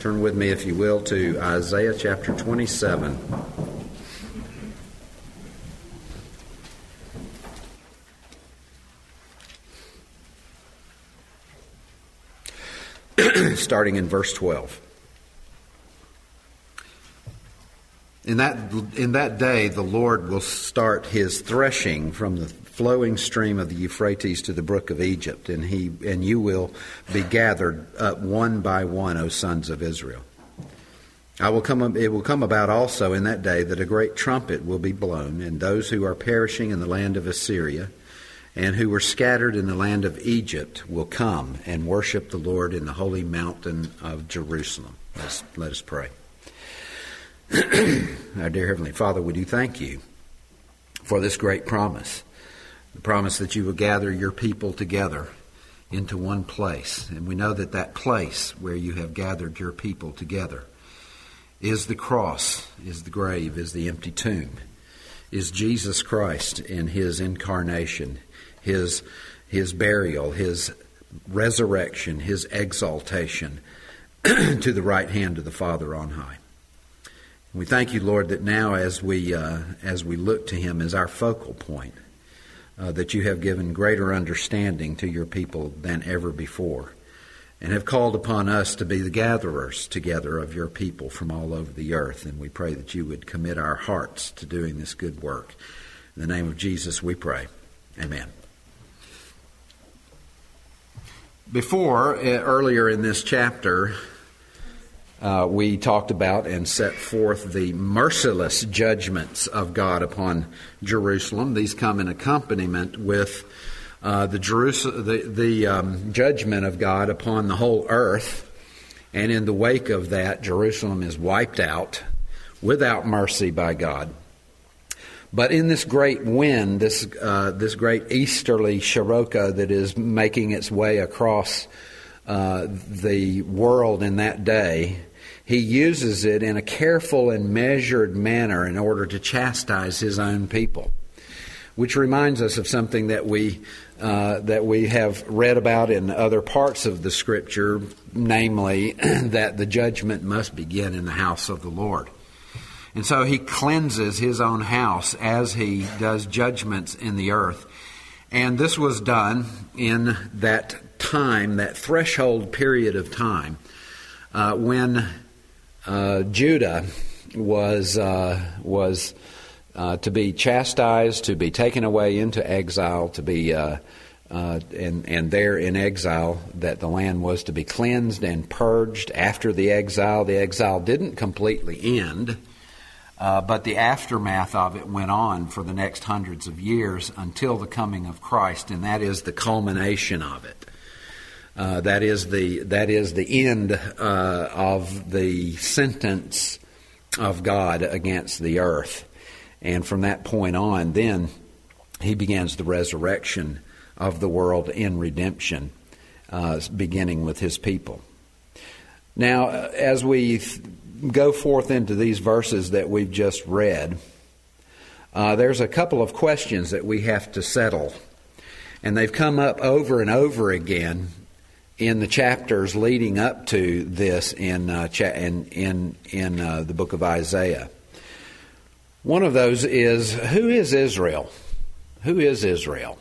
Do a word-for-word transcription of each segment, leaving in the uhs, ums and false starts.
Turn with me, if you will, to Isaiah chapter twenty-seven. Starting in verse twelve. In that in that day the Lord will start his threshing from the flowing stream of the Euphrates to the brook of Egypt, and he and you will be gathered up one by one, O sons of Israel. I will come it will come about also in that day that a great trumpet will be blown, and those who are perishing in the land of Assyria and who were scattered in the land of Egypt will come and worship the Lord in the holy mountain of Jerusalem. Let's, let us pray. Our dear Heavenly Father, we do thank you for this great promise, the promise that you will gather your people together into one place. And we know that that place where you have gathered your people together is the cross, is the grave, is the empty tomb, is Jesus Christ in his incarnation, his his burial, his resurrection, his exaltation to the right hand of the Father on high. We thank you, Lord, that now as we uh, as we look to him as our focal point, uh, that you have given greater understanding to your people than ever before, and have called upon us to be the gatherers together of your people from all over the earth. And we pray that you would commit our hearts to doing this good work. In the name of Jesus we pray. Amen. Before, uh, earlier in this chapter, uh, we talked about and set forth the merciless judgments of God upon Jerusalem. These come in accompaniment with uh, the, Jerus- the, the um, judgment of God upon the whole earth. And in the wake of that, Jerusalem is wiped out without mercy by God. But in this great wind, this uh, this great easterly Shiroka that is making its way across uh, the world in that day, he uses it in a careful and measured manner in order to chastise his own people, which reminds us of something that we uh, that we have read about in other parts of the Scripture, namely that the judgment must begin in the house of the Lord. And so he cleanses his own house as he does judgments in the earth. And this was done in that time, that threshold period of time, uh, when uh, Judah was uh, was uh, to be chastised, to be taken away into exile, to be uh, uh, and and there in exile, that the land was to be cleansed and purged after the exile. The exile didn't completely end. Uh, but the aftermath of it went on for the next hundreds of years until the coming of Christ, and that is the culmination of it. Uh, that is the that is the end uh, of the sentence of God against the earth. And from that point on, then he begins the resurrection of the world in redemption, uh, beginning with his people. Now, as we th- go forth into these verses that we've just read, uh, there's a couple of questions that we have to settle. And they've come up over and over again in the chapters leading up to this in uh, cha- in in, in uh, the book of Isaiah. One of those is, who is Israel? Who is Israel?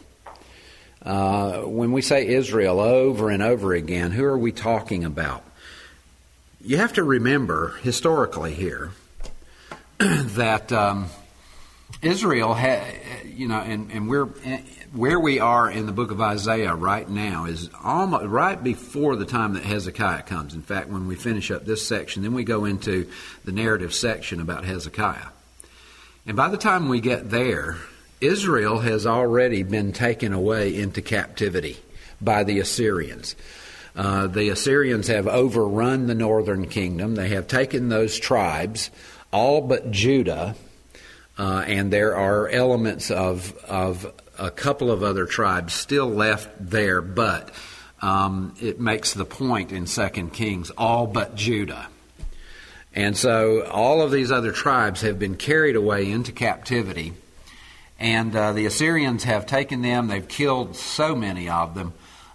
Uh, when we say Israel over and over again, who are we talking about? You have to remember historically here that um, Israel had, you know, and, and we're where we are in the book of Isaiah right now is almost right before the time that Hezekiah comes. In fact, when we finish up this section, then we go into the narrative section about Hezekiah. And by the time we get there, Israel has already been taken away into captivity by the Assyrians. Uh, the Assyrians have overrun the northern kingdom. They have taken those tribes, all but Judah, uh, and there are elements of of a couple of other tribes still left there, but um, it makes the point in Second Kings, all but Judah. And so all of these other tribes have been carried away into captivity, and uh, the Assyrians have taken them. They've killed so many of them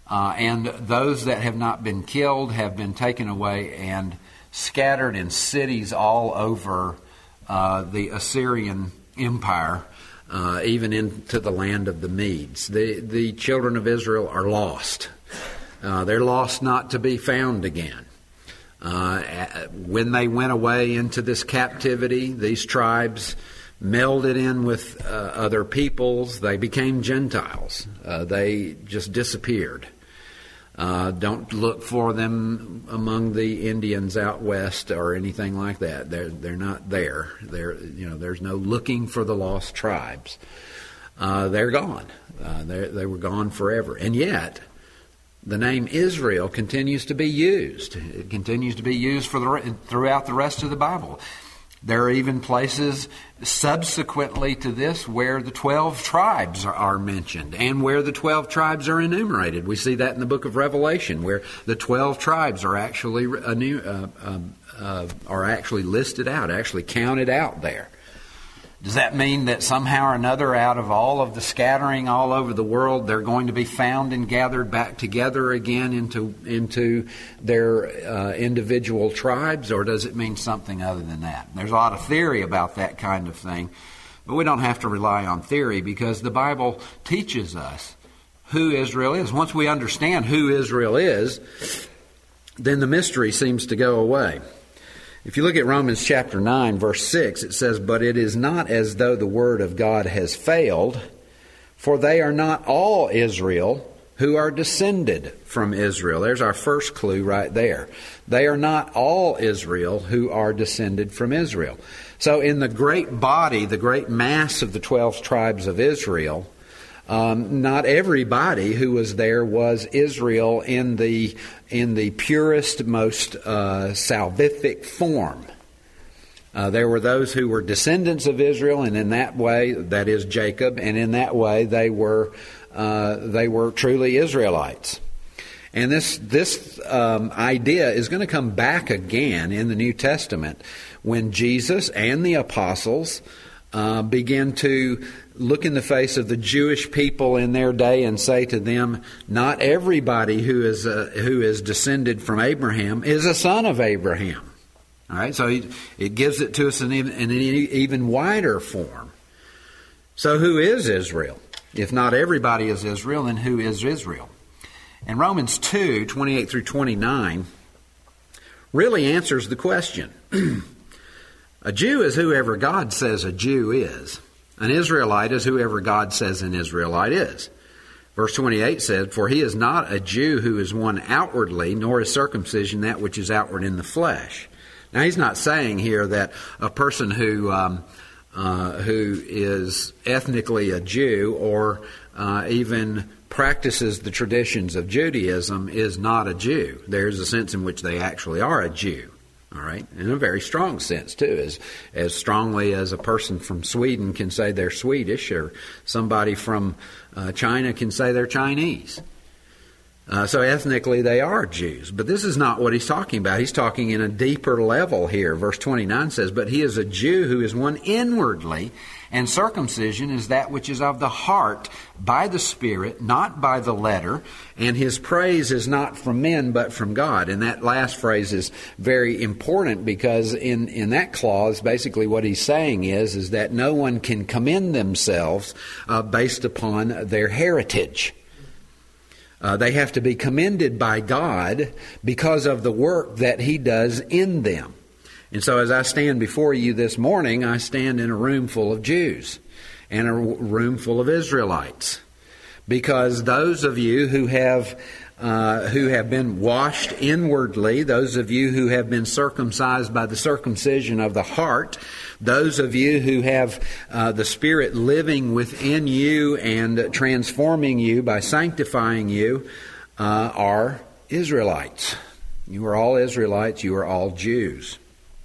Uh, and those that have not been killed have been taken away and scattered in cities all over uh, the Assyrian Empire, uh, even into the land of the Medes. The, the children of Israel are lost. Uh, they're lost not to be found again. Uh, when they went away into this captivity, these tribes melded in with uh, other peoples. They became Gentiles. Uh, they just disappeared. Uh, don't look for them among the Indians out west or anything like that. They're they're not there. They're you know there's no looking for the lost tribes. Uh, they're gone. Uh, they they were gone forever. And yet, the name Israel continues to be used. It continues to be used for the throughout the rest of the Bible. There are even places subsequently to this where the twelve tribes are, are mentioned and where the twelve tribes are enumerated. We see that in the book of Revelation, where the twelve tribes are actually uh, uh, uh, are actually listed out, actually counted out there. Does that mean that somehow or another, out of all of the scattering all over the world, they're going to be found and gathered back together again into into their uh, individual tribes, or does it mean something other than that? There's a lot of theory about that kind of thing, but we don't have to rely on theory because the Bible teaches us who Israel is. Once we understand who Israel is, then the mystery seems to go away. If you look at Romans chapter nine, verse six, it says, "But it is not as though the word of God has failed, for they are not all Israel who are descended from Israel." There's our first clue right there. They are not all Israel who are descended from Israel. So in the great body, the great mass of the twelve tribes of Israel, Um, not everybody who was there was Israel in the in the purest, most uh, salvific form. Uh, there were those who were descendants of Israel, and in that way, that is Jacob, and in that way they were uh, they were truly Israelites. And this this um, idea is going to come back again in the New Testament when Jesus and the apostles uh, begin to look in the face of the Jewish people in their day and say to them, not everybody who is uh, who is descended from Abraham is a son of Abraham. All right, so he, it gives it to us in, even, in an even wider form. So who is Israel? If not everybody is Israel, then who is Israel? And Romans two, twenty-eight through twenty-nine really answers the question. A Jew is whoever God says a Jew is. An Israelite is whoever God says an Israelite is. Verse twenty-eight said, "For he is not a Jew who is one outwardly, nor is circumcision that which is outward in the flesh." Now, he's not saying here that a person who um, uh, who is ethnically a Jew or uh, even practices the traditions of Judaism is not a Jew. There's a sense in which they actually are a Jew. All right, in a very strong sense, too, as as strongly as a person from Sweden can say they're Swedish, or somebody from uh, China can say they're Chinese. Uh, so ethnically they are Jews. But this is not what he's talking about. He's talking in a deeper level here. Verse twenty-nine says, "But he is a Jew who is one inwardly, and circumcision is that which is of the heart by the Spirit, not by the letter. And his praise is not from men, but from God." And that last phrase is very important because in, in that clause, basically what he's saying is, is that no one can commend themselves uh, based upon their heritage. Uh, they have to be commended by God because of the work that he does in them. And so as I stand before you this morning, I stand in a room full of Jews and a room full of Israelites. Because those of you who have uh, who have been washed inwardly, those of you who have been circumcised by the circumcision of the heart, those of you who have uh, the Spirit living within you and transforming you by sanctifying you, uh, are Israelites. You are all Israelites. You are all Jews.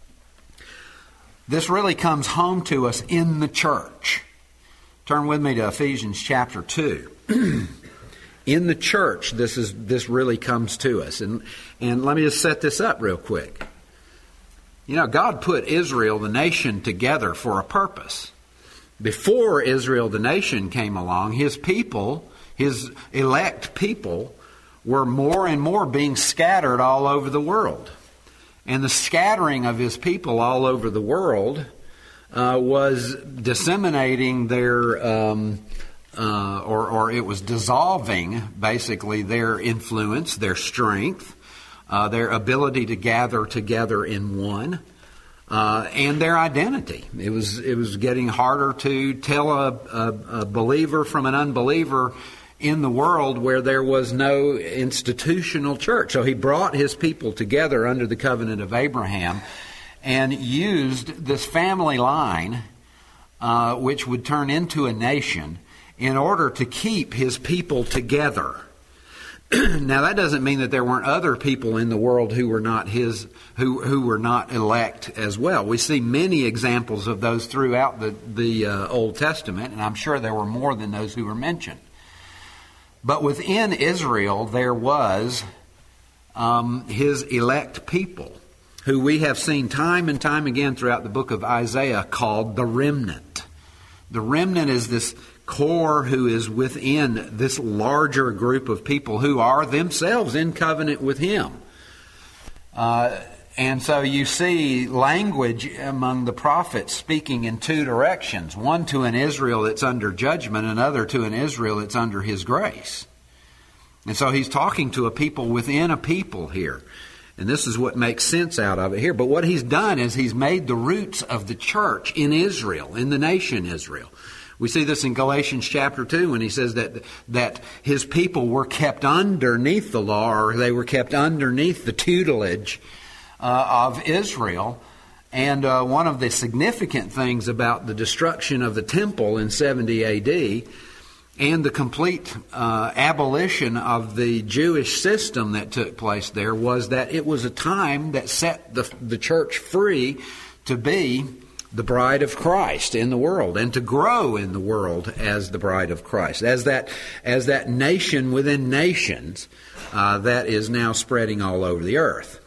This really comes home to us in the church. Turn with me to Ephesians chapter two. In the church, this is this really comes to us. And, and let me just set this up real quick. You know, God put Israel, the nation, together for a purpose. Before Israel, the nation, came along, his people, his elect people, were more and more being scattered all over the world. And the scattering of his people all over the world uh, was disseminating their, um, uh, or, or it was dissolving, basically, their influence, their strength, uh, their ability to gather together in one, uh, and their identity. It was it was getting harder to tell a, a, a believer from an unbeliever in the world where there was no institutional church. So he brought his people together under the covenant of Abraham and used this family line, uh, which would turn into a nation, in order to keep his people together. Now, that doesn't mean that there weren't other people in the world who were not his, who who were not elect as well. We see many examples of those throughout the the uh, Old Testament, and I'm sure there were more than those who were mentioned. But within Israel, there was um, his elect people, who we have seen time and time again throughout the book of Isaiah called the remnant. The remnant is this core who is within this larger group of people who are themselves in covenant with him. Uh, and so you see language among the prophets speaking in two directions. One to an Israel that's under judgment, another to an Israel that's under his grace. And so he's talking to a people within a people here. And this is what makes sense out of it here. But what he's done is he's made the roots of the church in Israel, in the nation Israel. We see this in Galatians chapter two when he says that that his people were kept underneath the law, or they were kept underneath the tutelage uh, of Israel. And uh, one of the significant things about the destruction of the temple in seventy A D and the complete uh, abolition of the Jewish system that took place there was that it was a time that set the, the church free to be the bride of Christ in the world, and to grow in the world as the bride of Christ, as that as that nation within nations uh, that is now spreading all over the earth.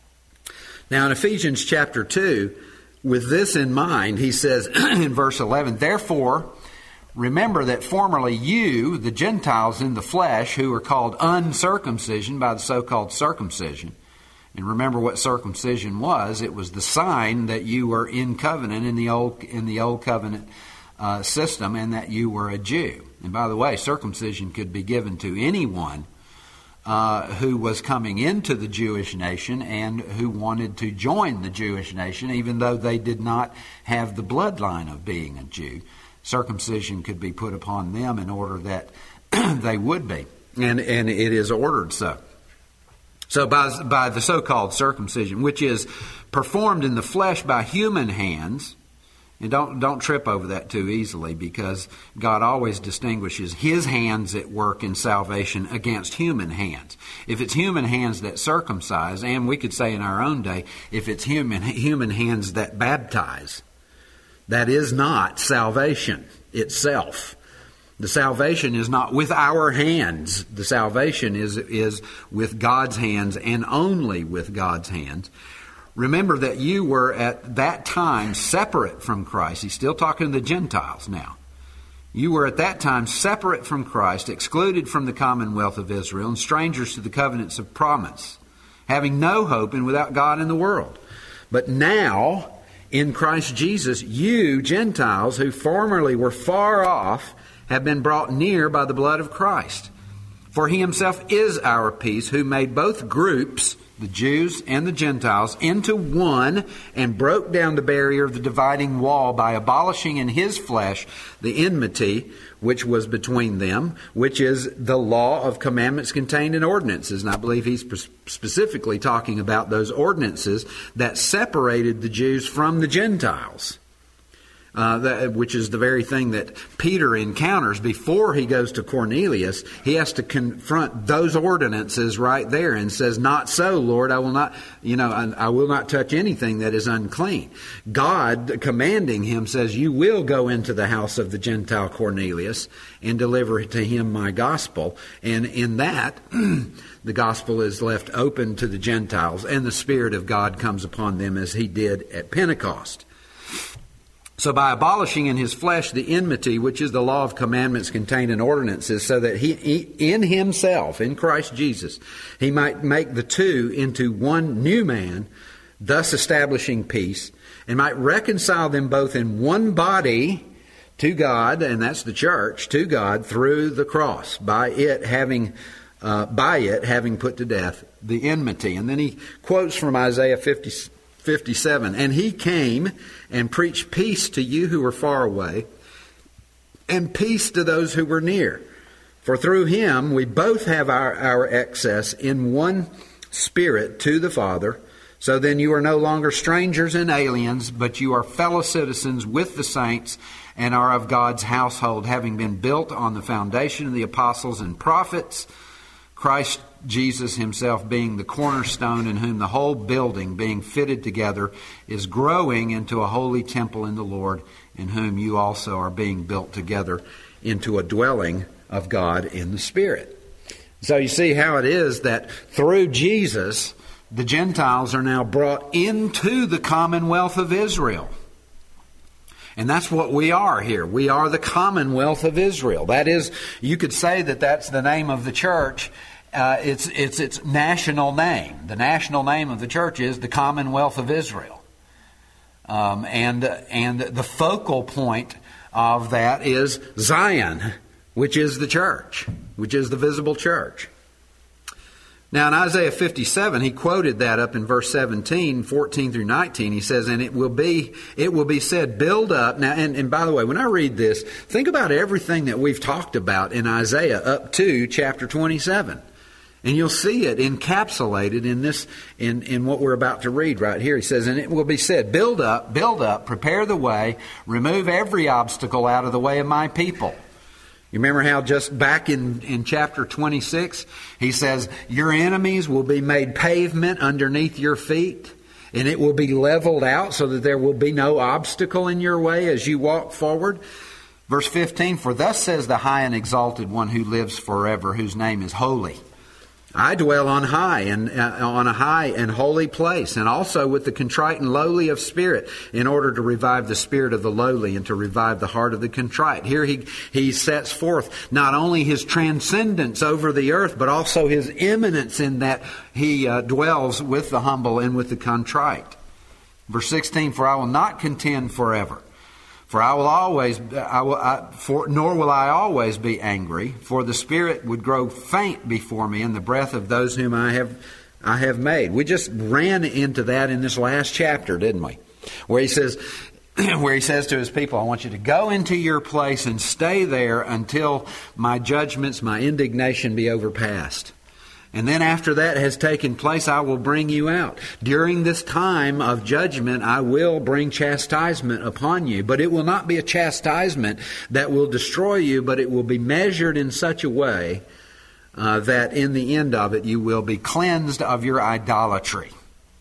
Now in Ephesians chapter two, with this in mind, he says in verse eleven, "Therefore, remember that formerly you, the Gentiles in the flesh, who were called uncircumcision by the so-called circumcision," and remember what circumcision was. It was the sign that you were in covenant in the old in the old covenant uh, system, and that you were a Jew. And by the way, circumcision could be given to anyone uh, who was coming into the Jewish nation and who wanted to join the Jewish nation, even though they did not have the bloodline of being a Jew. Circumcision could be put upon them in order that they would be, and and it is ordered so. So by, by the so-called circumcision, which is performed in the flesh by human hands, and don't don't trip over that too easily, because God always distinguishes his hands at work in salvation against human hands. If it's human hands that circumcise, and we could say in our own day, if it's human human hands that baptize, that is not salvation itself. The salvation is not with our hands. The salvation is is with God's hands, and only with God's hands. Remember that you were at that time separate from Christ. He's still talking to the Gentiles now. You were at that time separate from Christ, excluded from the commonwealth of Israel, and strangers to the covenants of promise, having no hope and without God in the world. But now, in Christ Jesus, you Gentiles who formerly were far off have been brought near by the blood of Christ. For he himself is our peace, who made both groups, the Jews and the Gentiles, into one, and broke down the barrier of the dividing wall by abolishing in his flesh the enmity which was between them, which is the law of commandments contained in ordinances. And I believe he's specifically talking about those ordinances that separated the Jews from the Gentiles. Uh, that, which is the very thing that Peter encounters before he goes to Cornelius. He has to confront those ordinances right there and says, "Not so, Lord, I will not, you know, I, I will not touch anything that is unclean." God, commanding him, says, "You will go into the house of the Gentile Cornelius and deliver to him my gospel." And in that, the gospel is left open to the Gentiles, and the Spirit of God comes upon them as he did at Pentecost. So by abolishing in his flesh the enmity, which is the law of commandments contained in ordinances, so that he, he in himself, in Christ Jesus, he might make the two into one new man, thus establishing peace, and might reconcile them both in one body to God, and that's the church, to God through the cross, by it having uh, by it having put to death the enmity. And then he quotes from Isaiah fifty, fifty-seven, and he came and preached peace to you who were far away, and peace to those who were near. For through him we both have our, our access in one Spirit to the Father. So then you are no longer strangers and aliens, but you are fellow citizens with the saints and are of God's household, having been built on the foundation of the apostles and prophets, Christ Jesus himself being the cornerstone, in whom the whole building, being fitted together, is growing into a holy temple in the Lord, in whom you also are being built together into a dwelling of God in the Spirit. So you see how it is that through Jesus, the Gentiles are now brought into the commonwealth of Israel. And that's what we are here. We are the commonwealth of Israel. That is, you could say that that's the name of the church. Uh, it's, it's its national name. The national name of the church is the Commonwealth of Israel. Um, and, and the focal point of that is Zion, which is the church, which is the visible church. Now in Isaiah fifty-seven, he quoted that up in verse seventeen, fourteen through nineteen. He says, and it will be it will be said, build up. Now, and, and by the way, when I read this, think about everything that we've talked about in Isaiah up to chapter twenty-seven. And you'll see it encapsulated in this, in, in what we're about to read right here. He says, and it will be said, build up, build up, prepare the way, remove every obstacle out of the way of my people. You remember how just back in, in chapter twenty-six, he says, your enemies will be made pavement underneath your feet, and it will be leveled out so that there will be no obstacle in your way as you walk forward. Verse fifteen, for thus says the high and exalted one who lives forever, whose name is holy. I dwell on high and uh, on a high and holy place, and also with the contrite and lowly of spirit, in order to revive the spirit of the lowly and to revive the heart of the contrite. Here he he sets forth not only his transcendence over the earth, but also his immanence in that he uh, dwells with the humble and with the contrite. Verse sixteen, for I will not contend forever. For I will always, I will, I, for, nor will I always be angry, for the spirit would grow faint before me in the breath of those whom I have, I have made. We just ran into that in this last chapter, didn't we? Where he says, where he says to his people, I want you to go into your place and stay there until my judgments, my indignation be overpassed. And then after that has taken place, I will bring you out. During this time of judgment, I will bring chastisement upon you. But it will not be a chastisement that will destroy you, but it will be measured in such a way uh, that in the end of it, you will be cleansed of your idolatry.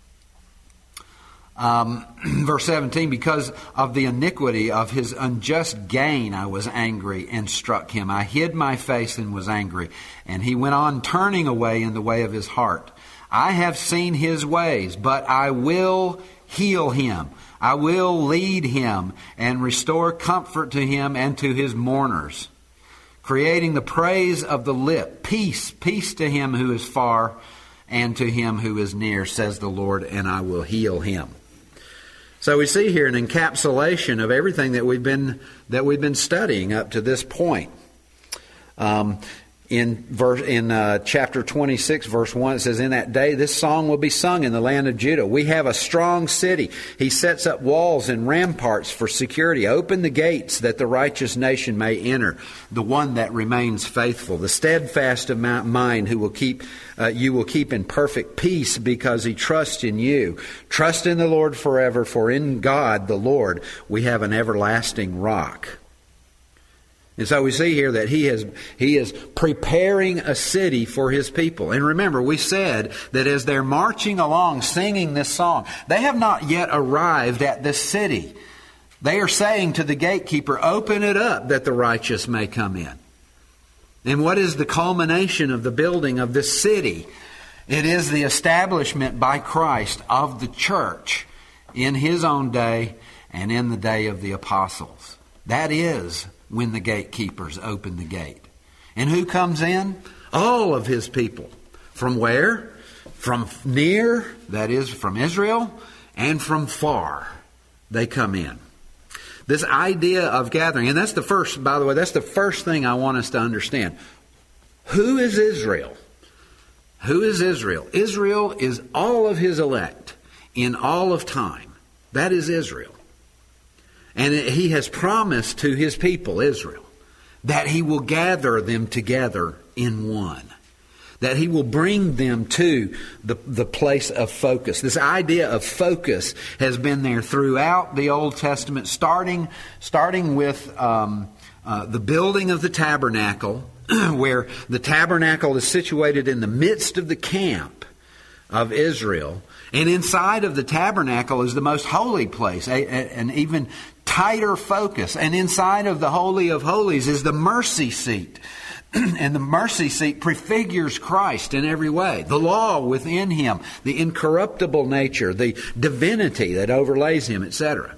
Um, verse seventeen, because of the iniquity of his unjust gain, I was angry and struck him. I hid my face and was angry. And he went on turning away in the way of his heart. I have seen his ways, but I will heal him. I will lead him and restore comfort to him and to his mourners, creating the praise of the lip. Peace, peace to him who is far and to him who is near, says the Lord, and I will heal him. So we see here an encapsulation of everything that we've been that we've been studying up to this point. Um, in verse in uh, chapter twenty-six, verse one, it says, "In that day, this song will be sung in the land of Judah. We have a strong city. He sets up walls and ramparts for security. Open the gates that the righteous nation may enter. The one that remains faithful, the steadfast of mind, who will keep." Uh, you will keep in perfect peace because he trusts in you. Trust in the Lord forever, for in God, the Lord, we have an everlasting rock. And so we see here that he is, he is preparing a city for his people. And remember, we said that as they're marching along singing this song, they have not yet arrived at this city. They are saying to the gatekeeper, open it up that the righteous may come in. And what is the culmination of the building of this city? It is the establishment by Christ of the church in his own day and in the day of the apostles. That is when the gatekeepers open the gate. And who comes in? All of his people. From where? From near, that is from Israel, and from far they come in. This idea of gathering, and that's the first, by the way, that's the first thing I want us to understand. Who is Israel? Who is Israel? Israel is all of his elect in all of time. That is Israel. And he has promised to his people, Israel, that he will gather them together in one. That he will bring them to the, the place of focus. This idea of focus has been there throughout the Old Testament, starting, starting with um, uh, the building of the tabernacle, where the tabernacle is situated in the midst of the camp of Israel. And inside of the tabernacle is the most holy place, a, a, an even tighter focus. And inside of the Holy of Holies is the mercy seat. And the mercy seat prefigures Christ in every way. The law within him, the incorruptible nature, the divinity that overlays him, et cetera.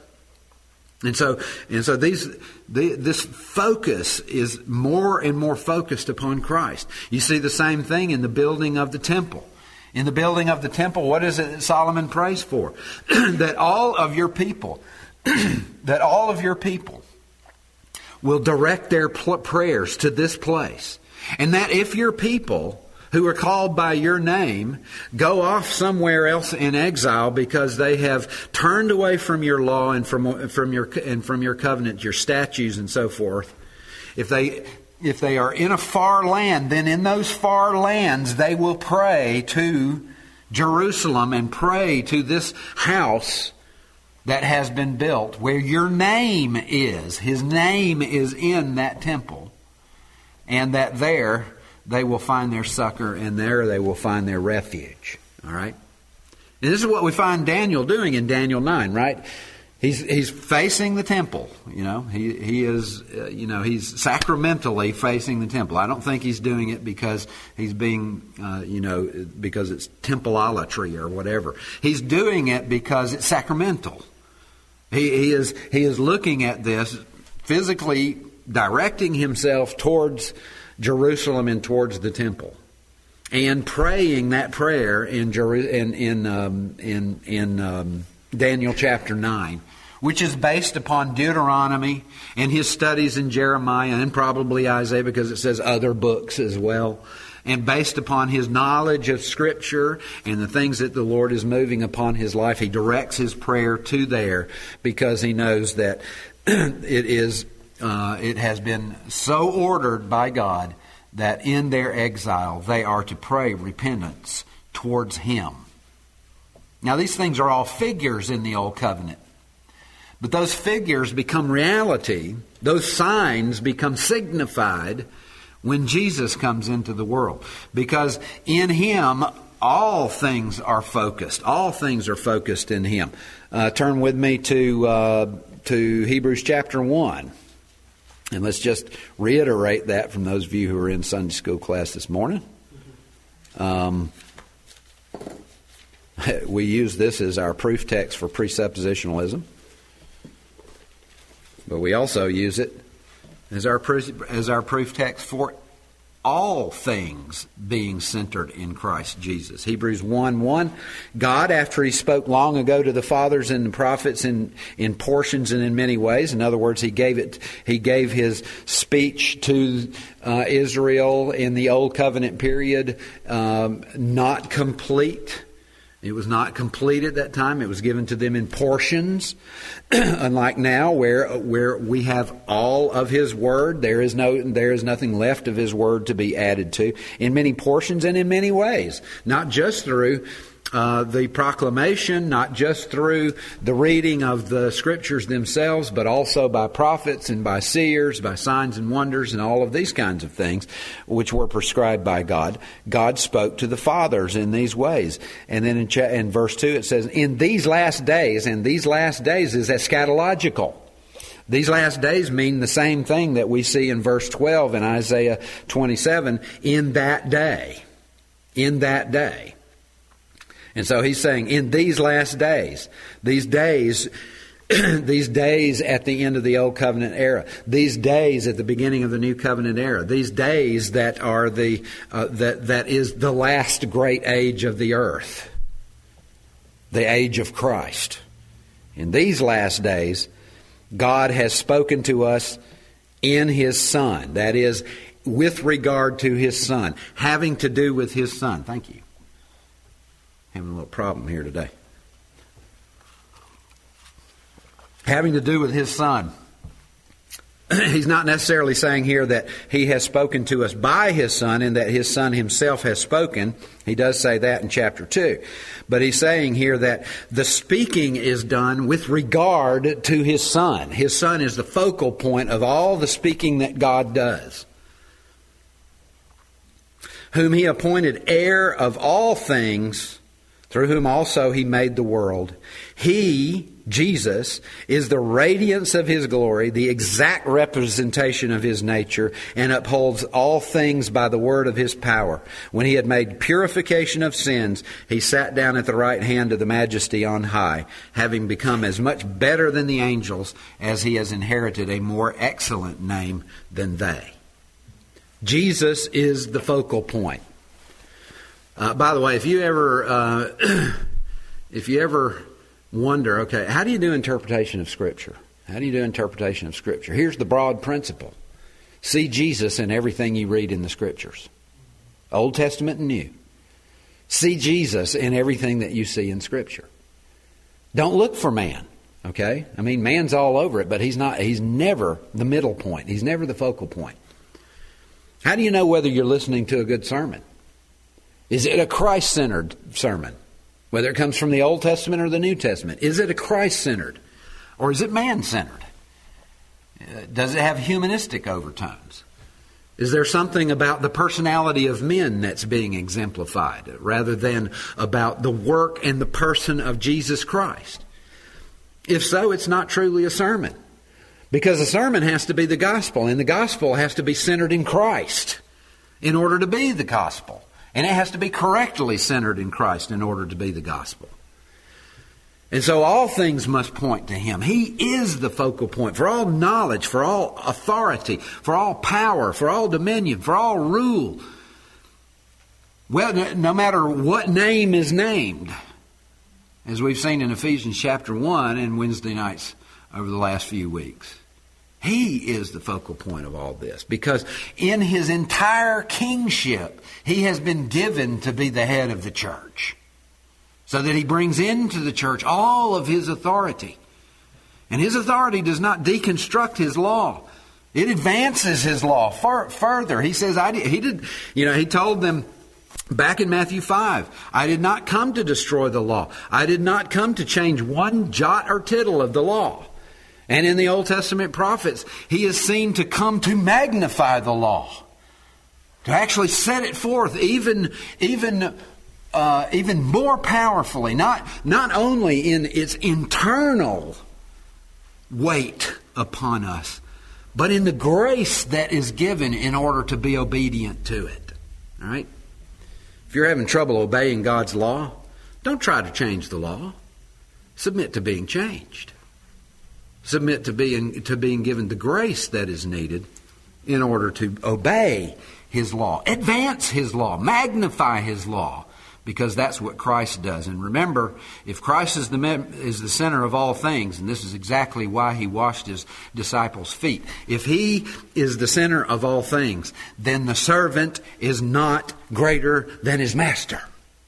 And so, and so these, the, this focus is more and more focused upon Christ. You see the same thing in the building of the temple. In the building of the temple, what is it that Solomon prays for? That all of your people, that all of your people will direct their pl- prayers to this place. And that if your people who are called by your name go off somewhere else in exile because they have turned away from your law and from from your and from your covenant, your statutes and so forth, if they if they are in a far land, then in those far lands they will pray to Jerusalem and pray to this house that has been built where your name is. His name is in that temple. And that there they will find their succor, and there they will find their refuge. All right? And this is what we find Daniel doing in Daniel nine, right? He's he's facing the temple. You know, he he is uh, you know he's sacramentally facing the temple. I don't think he's doing it because he's being uh, you know because it's templeolatry or whatever. He's doing it because it's sacramental. He he is he is looking at this, physically directing himself towards Jerusalem and towards the temple, and praying that prayer in Jeru- in in um, in, in um, Daniel chapter nine, which is based upon Deuteronomy and his studies in Jeremiah and probably Isaiah, because it says other books as well, and based upon his knowledge of Scripture and the things that the Lord is moving upon his life. He directs his prayer to there because he knows that it is. Uh, it has been so ordered by God that in their exile they are to pray repentance towards Him. Now these things are all figures in the Old Covenant. But those figures become reality. Those signs become signified when Jesus comes into the world. Because in Him all things are focused. All things are focused in Him. Uh, turn with me to, uh, to Hebrews chapter one. And let's just reiterate that from those of you who are in Sunday school class this morning. Um, we use this as our proof text for presuppositionalism. But we also use it as our proof, as our proof text for all things being centered in Christ Jesus. Hebrews one one, God, after He spoke long ago to the fathers and the prophets in, in portions and in many ways, in other words, He gave it. He gave His speech to uh, Israel in the Old Covenant period um, not complete. It was not complete at that time. It was given to them in portions. Unlike now, where where we have all of His Word, there is no there is nothing left of His Word to be added to, in many portions and in many ways. Not just through uh, the proclamation, not just through the reading of the Scriptures themselves, but also by prophets and by seers, by signs and wonders and all of these kinds of things, which were prescribed by God. God spoke to the fathers in these ways. And then in, cha- in verse two it says, in these last days, and these last days is eschatological. These last days mean the same thing that we see in verse twelve in Isaiah twenty-seven, in that day. In that day. And so he's saying, in these last days, these days these days at the end of the Old Covenant era, these days at the beginning of the New Covenant era, these days that are the uh, that that is the last great age of the earth, the age of Christ. In these last days, God has spoken to us in His Son. That is, with regard to His Son, having to do with His Son. Thank you. Having a little problem here today. Having to do with His Son. He's not necessarily saying here that He has spoken to us by His Son and that His Son Himself has spoken. He does say that in chapter two. But He's saying here that the speaking is done with regard to His Son. His Son is the focal point of all the speaking that God does. Whom He appointed heir of all things, through whom also He made the world. He, Jesus, is the radiance of His glory, the exact representation of His nature, and upholds all things by the word of His power. When He had made purification of sins, He sat down at the right hand of the Majesty on high, having become as much better than the angels as He has inherited a more excellent name than they. Jesus is the focal point. Uh, by the way, if you ever, uh, if you ever wonder, okay, how do you do interpretation of Scripture? How do you do interpretation of Scripture? Here's the broad principle. See Jesus in everything you read in the Scriptures. Old Testament and New. See Jesus in everything that you see in Scripture. Don't look for man, okay? I mean, man's all over it, but he's not. He's never the middle point. He's never the focal point. How do you know whether you're listening to a good sermon? Is it a Christ-centered sermon? Whether it comes from the Old Testament or the New Testament. Is it a Christ-centered? Or is it man-centered? Does it have humanistic overtones? Is there something about the personality of men that's being exemplified rather than about the work and the person of Jesus Christ? If so, it's not truly a sermon. Because a sermon has to be the gospel, and the gospel has to be centered in Christ in order to be the gospel. And it has to be correctly centered in Christ in order to be the gospel. And so all things must point to Him. He is the focal point for all knowledge, for all authority, for all power, for all dominion, for all rule. Well, no matter what name is named, as we've seen in Ephesians chapter one and Wednesday nights over the last few weeks. He is the focal point of all this because in His entire kingship, He has been given to be the head of the church so that He brings into the church all of His authority. And His authority does not deconstruct His law. It advances His law far, further. He says, I did, He did, you know, He told them back in Matthew five, I did not come to destroy the law. I did not come to change one jot or tittle of the law. And in the Old Testament prophets, He is seen to come to magnify the law, to actually set it forth even, even, uh, even more powerfully, not, not only in its internal weight upon us, but in the grace that is given in order to be obedient to it. All right? If you're having trouble obeying God's law, don't try to change the law. Submit to being changed. Submit to being to being given the grace that is needed in order to obey His law, advance His law, magnify His law, because that's what Christ does. And remember, if Christ is the is the center of all things, and this is exactly why He washed His disciples' feet, if He is the center of all things, then the servant is not greater than his master.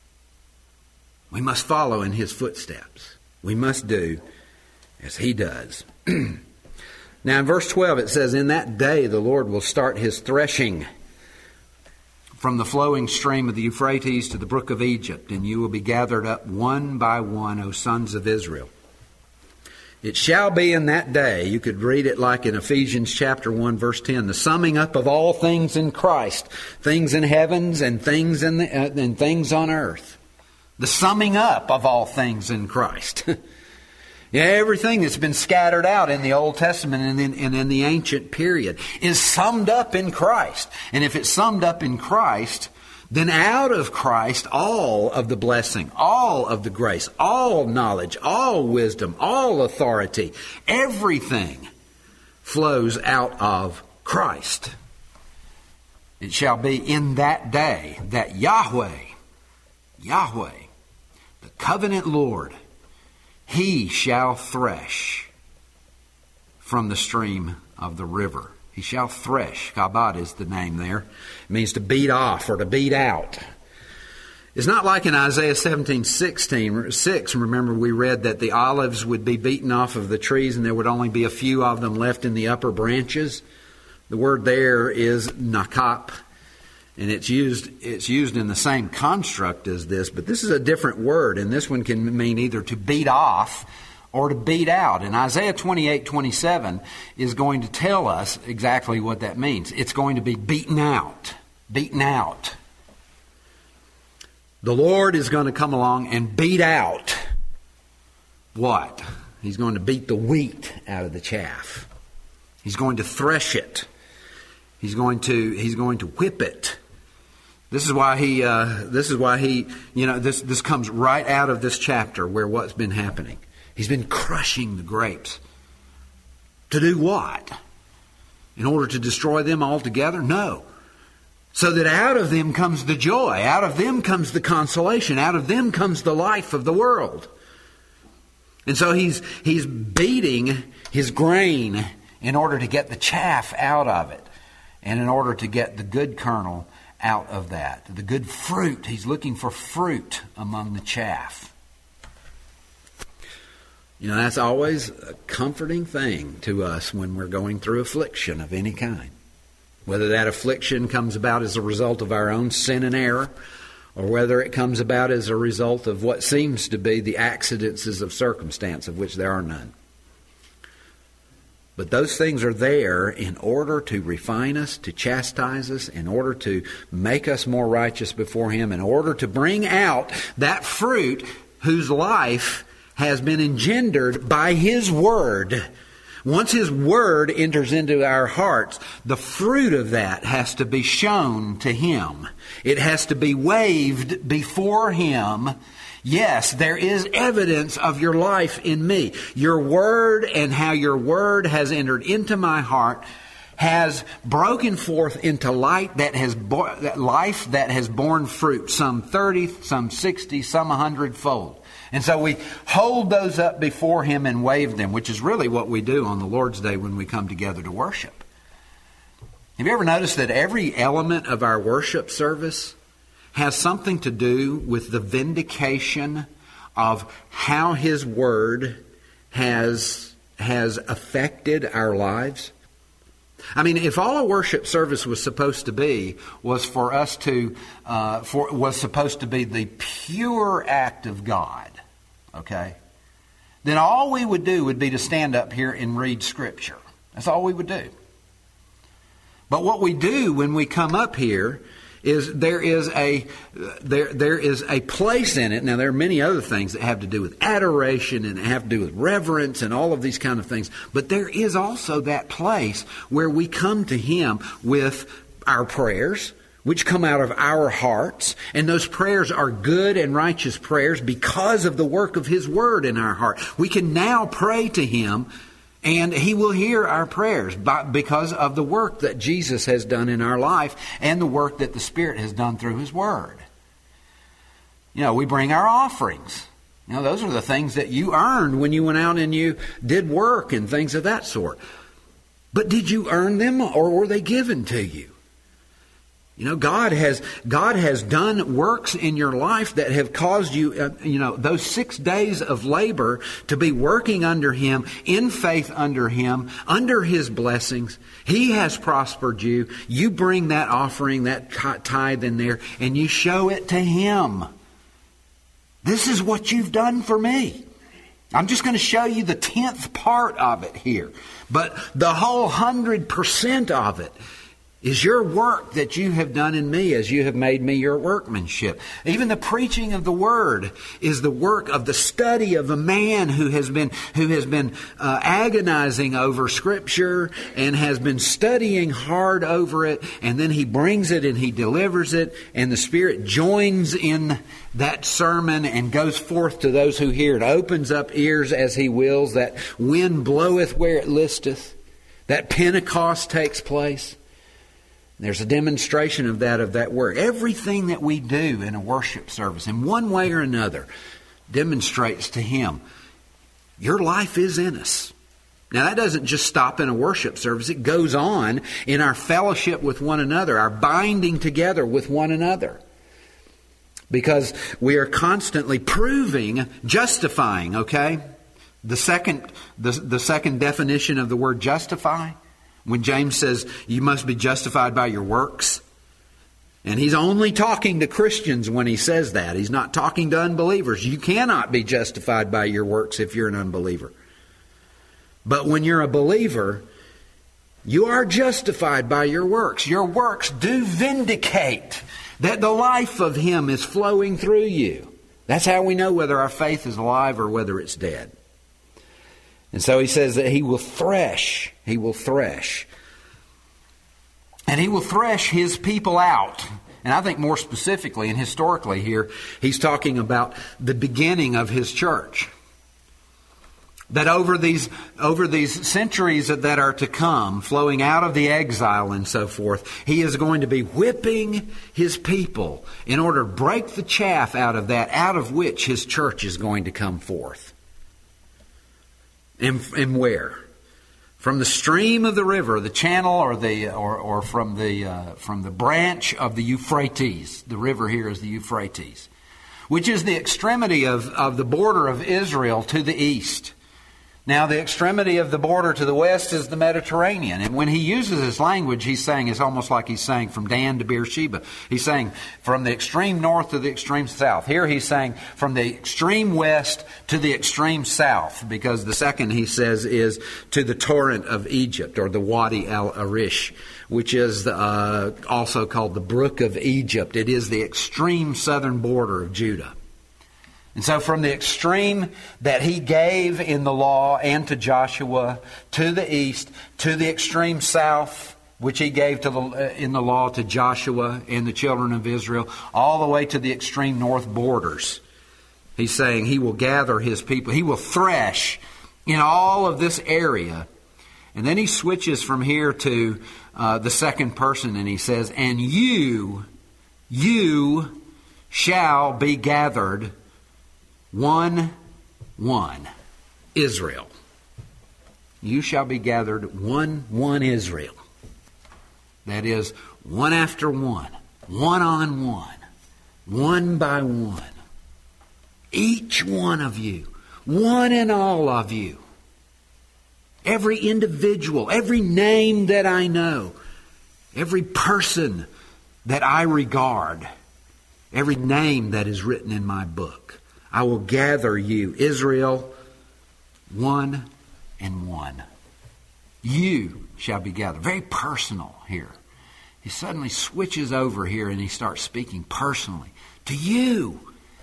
We must follow in His footsteps. We must do as He does. Now in verse twelve it says, in that day the Lord will start His threshing from the flowing stream of the Euphrates to the brook of Egypt, and you will be gathered up one by one, O sons of Israel. It shall be in that day, you could read it like in Ephesians chapter one verse ten, the summing up of all things in Christ, things in heavens and things in the, uh, and things on earth. The summing up of all things in Christ. Yeah, everything that's been scattered out in the Old Testament and in, and in the ancient period is summed up in Christ. And if it's summed up in Christ, then out of Christ all of the blessing, all of the grace, all knowledge, all wisdom, all authority, everything flows out of Christ. It shall be in that day that Yahweh, Yahweh, the covenant Lord, He shall thresh from the stream of the river. He shall thresh. Kabad is the name there. It means to beat off or to beat out. It's not like in Isaiah seventeen sixteen, six. Remember we read that the olives would be beaten off of the trees and there would only be a few of them left in the upper branches. The word there is nakap, and it's used it's used in the same construct as this, but this is a different word, and this one can mean either to beat off or to beat out. And Isaiah twenty-eight twenty-seven is going to tell us exactly what that means. It's going to be beaten out. Beaten out. The Lord is going to come along and beat out what? He's going to beat the wheat out of the chaff. He's going to thresh it. He's going to he's going to whip it. This is why he uh, this is why he you know this this comes right out of this chapter where what's been happening. He's been crushing the grapes. To do what? In order to destroy them altogether? No. So that out of them comes the joy. Out of them comes the consolation. Out of them comes the life of the world. And so he's he's beating his grain in order to get the chaff out of it. And in order to get the good kernel out of that. The good fruit. He's looking for fruit among the chaff. You know, that's always a comforting thing to us when we're going through affliction of any kind. Whether that affliction comes about as a result of our own sin and error, or whether it comes about as a result of what seems to be the accidents of circumstance, of which there are none. But those things are there in order to refine us, to chastise us, in order to make us more righteous before Him, in order to bring out that fruit whose life has been engendered by His Word. Once His Word enters into our hearts, the fruit of that has to be shown to Him. It has to be waved before Him. Yes, there is evidence of your life in me. Your Word and how your Word has entered into my heart has broken forth into light that has bo- that life that has borne fruit, some thirty, some sixty, some a hundredfold. And so we hold those up before Him and wave them, which is really what we do on the Lord's Day when we come together to worship. Have you ever noticed that every element of our worship service has something to do with the vindication of how His Word has, has affected our lives? I mean, if all a worship service was supposed to be was for us to, uh, for was supposed to be the pure act of God, okay, then all we would do would be to stand up here and read Scripture. That's all we would do. But what we do when we come up here is there is a there there is a place in it. Now there are many other things that have to do with adoration and have to do with reverence and all of these kind of things. But there is also that place where we come to Him with our prayers, which come out of our hearts. And those prayers are good and righteous prayers because of the work of His Word in our heart. We can now pray to Him, and He will hear our prayers by, because of the work that Jesus has done in our life and the work that the Spirit has done through His Word. You know, we bring our offerings. You know, those are the things that you earned when you went out and you did work and things of that sort. But did you earn them, or were they given to you? You know, God has God has done works in your life that have caused you, uh, you know, those six days of labor to be working under Him, in faith under Him, under His blessings. He has prospered you. You bring that offering, that tithe in there, and you show it to Him. This is what you've done for me. I'm just going to show you the tenth part of it here. But the whole hundred percent of it is your work that you have done in me as you have made me your workmanship. Even the preaching of the Word is the work of the study of a man who has been who has been uh, agonizing over Scripture and has been studying hard over it, and then he brings it and he delivers it, and the Spirit joins in that sermon and goes forth to those who hear it, opens up ears as he wills, that wind bloweth where it listeth, that Pentecost takes place. There's a demonstration of that, of that work. Everything that we do in a worship service, in one way or another, demonstrates to Him, your life is in us. Now, that doesn't just stop in a worship service. It goes on in our fellowship with one another, our binding together with one another. Because we are constantly proving, justifying, okay? The second, the, the second definition of the word justify, when James says you must be justified by your works. And he's only talking to Christians when he says that. He's not talking to unbelievers. You cannot be justified by your works if you're an unbeliever. But when you're a believer, you are justified by your works. Your works do vindicate that the life of Him is flowing through you. That's how we know whether our faith is alive or whether it's dead. And so he says that He will thresh. He will thresh. And He will thresh His people out. And I think more specifically and historically here, He's talking about the beginning of His church. That over these over these centuries that are to come, flowing out of the exile and so forth, He is going to be whipping His people in order to break the chaff out of that, out of which His church is going to come forth. And, and where? From the stream of the river, the channel, or the or, or from the uh, from the branch of the Euphrates. The river here is the Euphrates, which is the extremity of, of the border of Israel to the east. Now, the extremity of the border to the west is the Mediterranean. And when he uses this language, he's saying, it's almost like he's saying from Dan to Beersheba. He's saying from the extreme north to the extreme south. Here he's saying from the extreme west to the extreme south. Because the second, he says, is to the torrent of Egypt, or the Wadi al-Arish, which is uh, also called the Brook of Egypt. It is the extreme southern border of Judah. And so from the extreme that He gave in the law and to Joshua, to the east, to the extreme south, which He gave to the, uh, in the law to Joshua and the children of Israel, all the way to the extreme north borders, He's saying He will gather His people. He will thresh in all of this area. And then He switches from here to uh, the second person, and He says, and you, you shall be gathered One, one, Israel. You shall be gathered one, one Israel. That is, one after one, one on one, one by one. Each one of you, one and all of you. Every individual, every name that I know, every person that I regard, every name that is written in my book. I will gather you, Israel, one and one. You shall be gathered. Very personal here. He suddenly switches over here and he starts speaking personally. To you,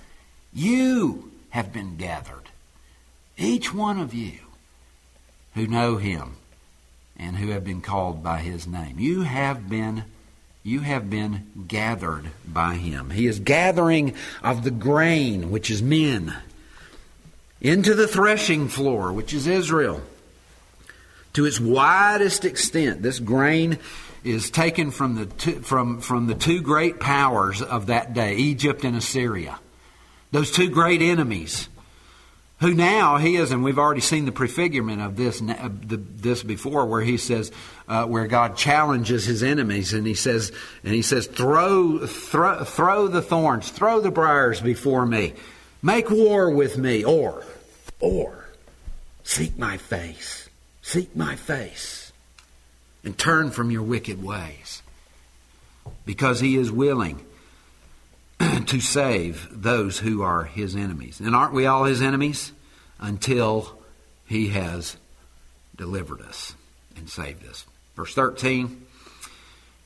you have been gathered. Each one of you who know Him and who have been called by His name. You have been You have been gathered by Him. He is gathering of the grain, which is men, into the threshing floor, which is Israel, to its widest extent. This grain is taken from the two, from, from the two great powers of that day, Egypt and Assyria. Those two great enemies, who now He is, and we've already seen the prefigurement of this of the, this before, where He says, uh, where God challenges His enemies, and He says, and He says, throw, throw, throw the thorns, throw the briars before me, make war with me, or, or, seek my face, seek my face, and turn from your wicked ways, because He is willing to save those who are His enemies. And aren't we all His enemies? Until He has delivered us and saved us. Verse thirteen,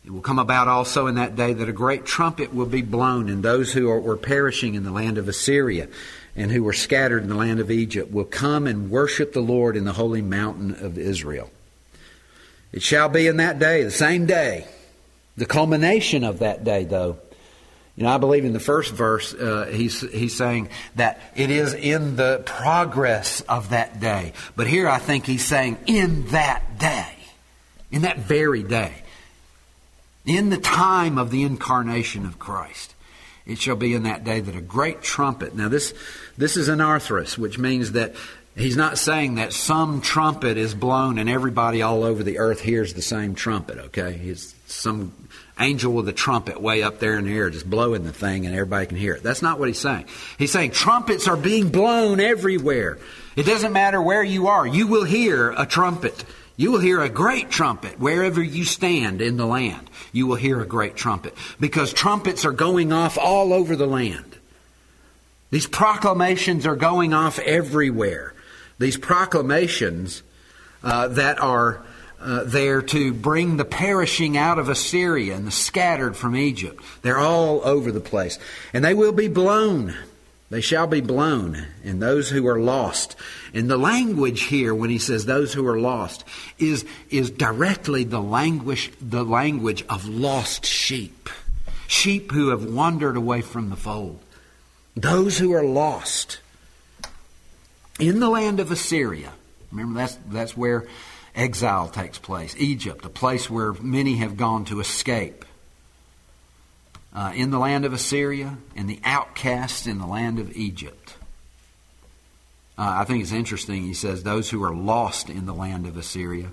It will come about also in that day that a great trumpet will be blown, and those who are, were perishing in the land of Assyria and who were scattered in the land of Egypt will come and worship the Lord in the holy mountain of Israel. It shall be in that day, the same day, the culmination of that day, though. You know, I believe in the first verse, uh, he's he's saying that it is in the progress of that day. But here I think he's saying in that day, in that very day, in the time of the incarnation of Christ. It shall be in that day that a great trumpet. Now this this is an arthrus, which means that he's not saying that some trumpet is blown and everybody all over the earth hears the same trumpet, okay? It's some angel with a trumpet way up there in the air just blowing the thing and everybody can hear it. That's not what he's saying. He's saying trumpets are being blown everywhere. It doesn't matter where you are. You will hear a trumpet. You will hear a great trumpet wherever you stand in the land. You will hear a great trumpet because trumpets are going off all over the land. These proclamations are going off everywhere. These proclamations uh, that are uh, there to bring the perishing out of Assyria and the scattered from Egypt. They're all over the place. And they will be blown. They shall be blown, and those who are lost. And the language here, when he says those who are lost, is, is directly the language, the language of lost sheep. Sheep who have wandered away from the fold. Those who are lost. In the land of Assyria. Remember, that's, that's where exile takes place. Egypt, a place where many have gone to escape. Uh, in the land of Assyria, and the outcasts in the land of Egypt. Uh, I think it's interesting, he says, those who are lost in the land of Assyria.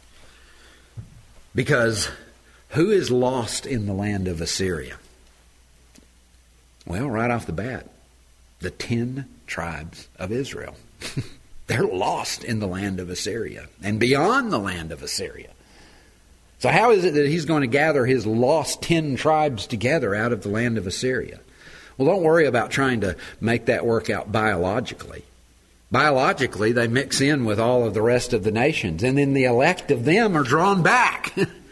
Because who is lost in the land of Assyria? Well, right off the bat, the ten tribes of Israel. They're lost in the land of Assyria and beyond the land of Assyria. So how is it that he's going to gather his lost ten tribes together out of the land of Assyria? Well, don't worry about trying to make that work out biologically. Biologically, they mix in with all of the rest of the nations, and then the elect of them are drawn back.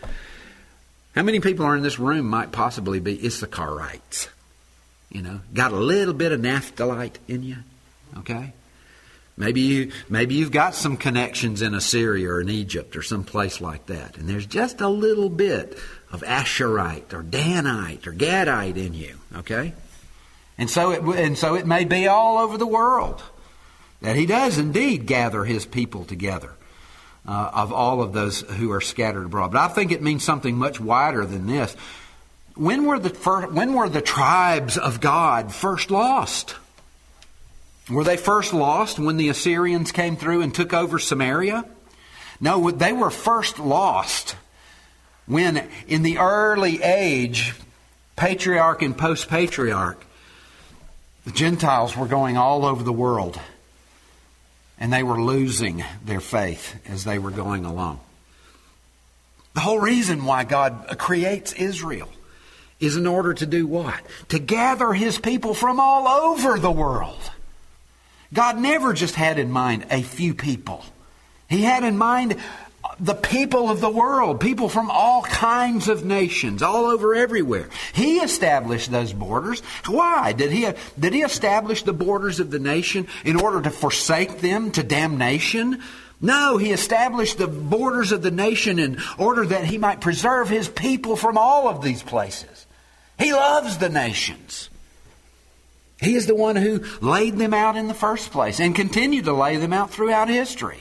How many people are in this room might possibly be Issacharites? You know, got a little bit of Naphthalite in you, okay? Maybe you, maybe you've got some connections in Assyria or in Egypt or some place like that. And there's just a little bit of Asherite or Danite or Gadite in you. Okay? And so it, and so it may be all over the world that he does indeed gather his people together uh, of all of those who are scattered abroad. But I think it means something much wider than this. When were the first, when were the tribes of God first lost? Were they first lost when the Assyrians came through and took over Samaria? No, they were first lost when in the early age, patriarch and post-patriarch, the Gentiles were going all over the world and they were losing their faith as they were going along. The whole reason why God creates Israel is in order to do what? To gather His people from all over the world. God never just had in mind a few people. He had in mind the people of the world, people from all kinds of nations, all over everywhere. He established those borders. Why? Did he, did he establish the borders of the nation in order to forsake them to damnation? No, He established the borders of the nation in order that He might preserve His people from all of these places. He loves the nations. He is the one who laid them out in the first place and continued to lay them out throughout history.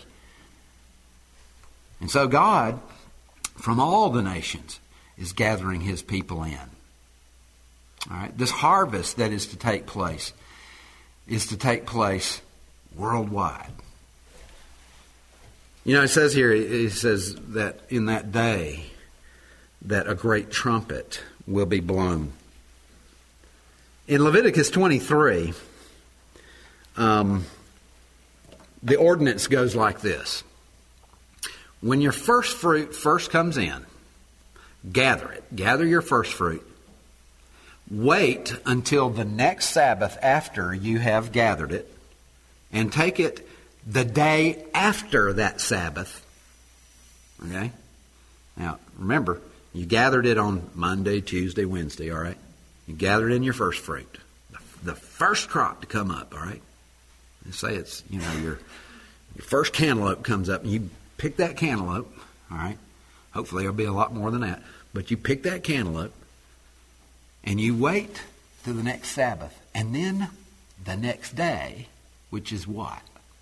And so God, from all the nations, is gathering His people in. All right, this harvest that is to take place is to take place worldwide. You know, it says here, it says that in that day that a great trumpet will be blown. In Leviticus twenty-three, um, the ordinance goes like this. When your first fruit first comes in, gather it. Gather your first fruit. Wait until the next Sabbath after you have gathered it, and take it the day after that Sabbath. Okay? Now, remember, You gathered it on Monday, Tuesday, Wednesday, all right? You gathered in your first fruit, the first crop to come up, all right? And say it's, you know, your, your first cantaloupe comes up, and you pick that cantaloupe, all right? Hopefully there'll be a lot more than that. But you pick that cantaloupe, and you wait to the next Sabbath. And then the next day, which is what?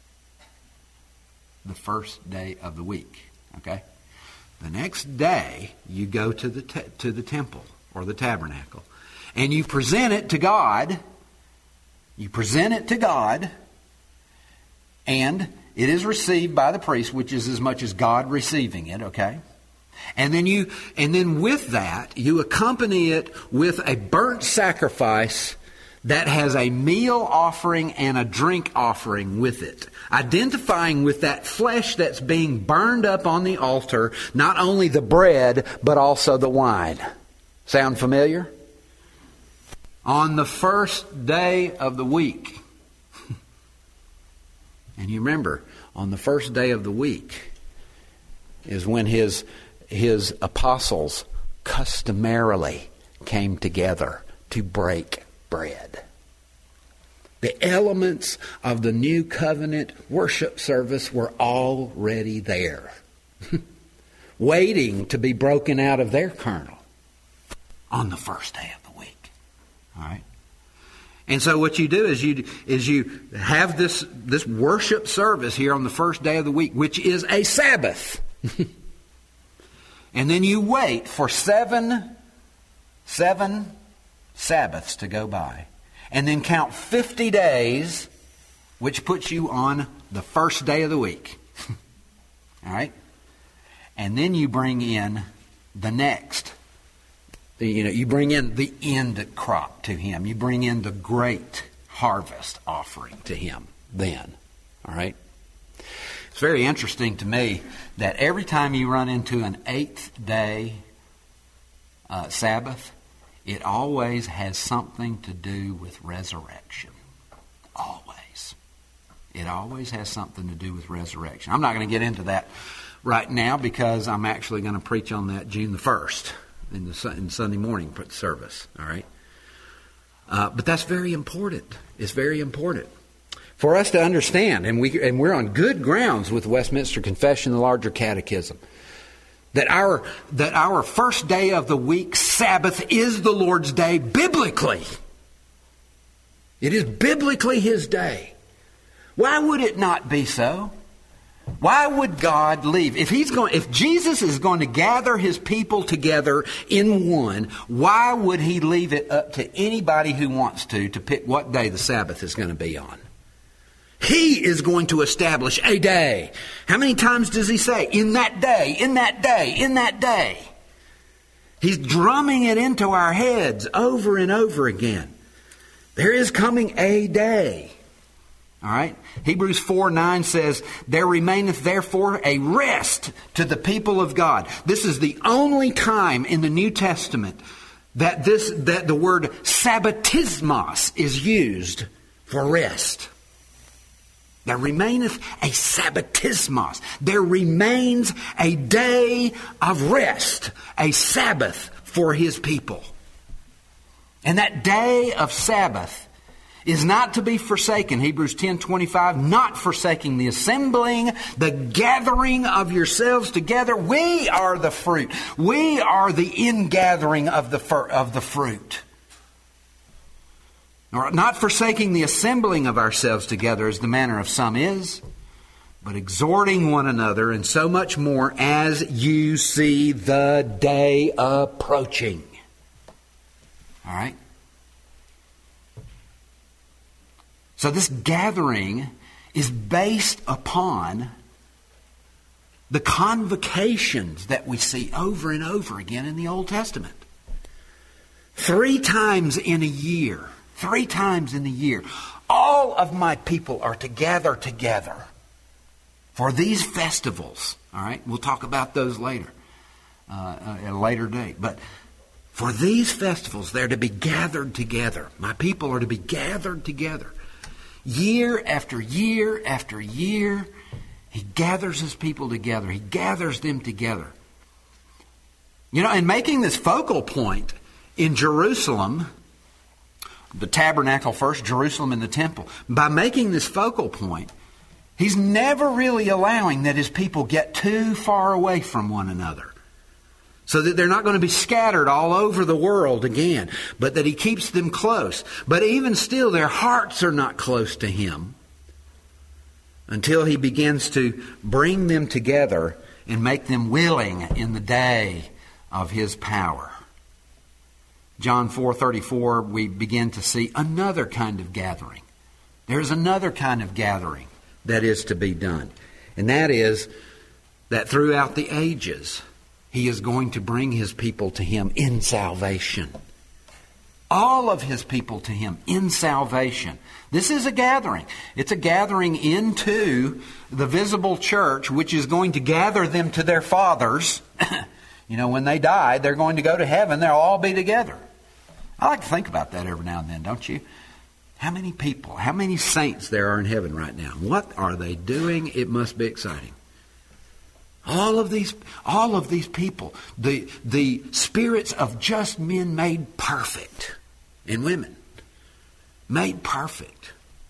The first day of the week, okay? The next day, you go to the te- to the temple or the tabernacle, and you present it to God. You present it to God, and it is received by the priest, which is as much as God receiving it, okay? And then you, and then with that, you accompany it with a burnt sacrifice that has a meal offering and a drink offering with it, identifying with that flesh that's being burned up on the altar, not only the bread, but also the wine. Sound familiar? On the first day of the week. And you remember, on the first day of the week is when his, his apostles customarily came together to break bread. The elements of the new covenant worship service were already there, waiting to be broken out of their kernel on the first day of the week. All right? And so what you do is you is you have this this worship service here on the first day of the week, which is a Sabbath. And then you wait for seven seven Sabbaths to go by. And then count fifty days, which puts you on the first day of the week. All right? And then you bring in the next. You know, you bring in the end crop to Him. You bring in the great harvest offering to Him then. All right? It's very interesting to me that every time you run into an eighth day uh, Sabbath, it always has something to do with resurrection. Always. It always has something to do with resurrection. I'm not going to get into that right now because I'm actually going to preach on that June the first in the in Sunday morning service. All right? Uh, but that's very important. It's very important for us to understand, and, we, and we're on good grounds with the Westminster Confession, the larger catechism, That our that our first day of the week, Sabbath, is the Lord's day biblically. It is biblically His day. Why would it not be so? Why would God leave? If He's going, if Jesus is going to gather His people together in one, why would He leave it up to anybody who wants to to pick what day the Sabbath is going to be on? He is going to establish a day. How many times does He say, in that day, in that day, in that day? He's drumming it into our heads over and over again. There is coming a day. All right? Hebrews four nine says, there remaineth therefore a rest to the people of God. This is the only time in the New Testament that this that the word sabbatismos is used for rest. There remaineth a sabbatismos. There remains a day of rest, a Sabbath for His people. And that day of Sabbath is not to be forsaken. Hebrews ten twenty-five, not forsaking the assembling, the gathering of yourselves together. We are the fruit. We are the ingathering of the fir- of the fruit. Not forsaking the assembling of ourselves together as the manner of some is, but exhorting one another, and so much more as you see the day approaching. All right? So this gathering is based upon the convocations that we see over and over again in the Old Testament. Three times in a year. Three times in the year, all of my people are to gather together for these festivals. All right, we'll talk about those later, uh, at a later date. But for these festivals, they're to be gathered together. My people are to be gathered together. Year after year after year, He gathers His people together. He gathers them together. You know, and making this focal point in Jerusalem, the tabernacle first, Jerusalem and the temple, by making this focal point, he's never really allowing that his people get too far away from one another, so that they're not going to be scattered all over the world again, but that he keeps them close. But even still, their hearts are not close to him until he begins to bring them together and make them willing in the day of his power. John four thirty-four, we begin to see another kind of gathering. There's another kind of gathering that is to be done. And that is that throughout the ages, he is going to bring his people to him in salvation. All of his people to him in salvation. This is a gathering. It's a gathering into the visible church, which is going to gather them to their fathers. You know, when they die, they're going to go to heaven. They'll all be together. I like to think about that every now and then, don't you? How many people, how many saints there are in heaven right now? What are they doing? It must be exciting. All of these, all of these people, the, the spirits of just men made perfect, and women made perfect,